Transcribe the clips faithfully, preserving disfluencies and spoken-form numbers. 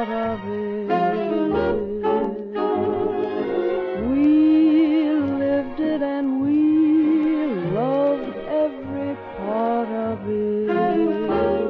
part of it. We lived it and we loved every part of it.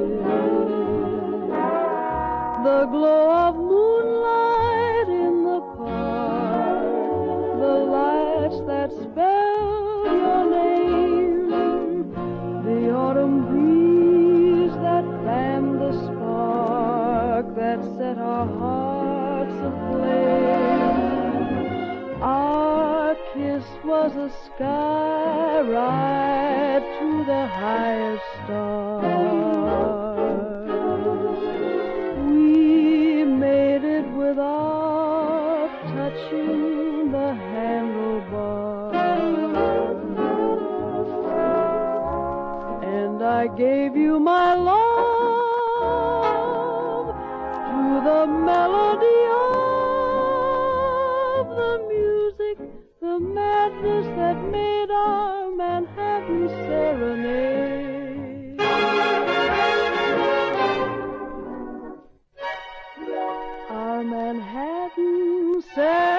The glow of moonlight in the park, the lights that spell your name, the autumn breeze that fanned the spark that set our hearts aflame. Our kiss was a sky ride to the highest stars. We made it without touching the handlebars. And I gave you my love to the melody of the music, the madness that made our Manhattan serenade. Our Manhattan serenade.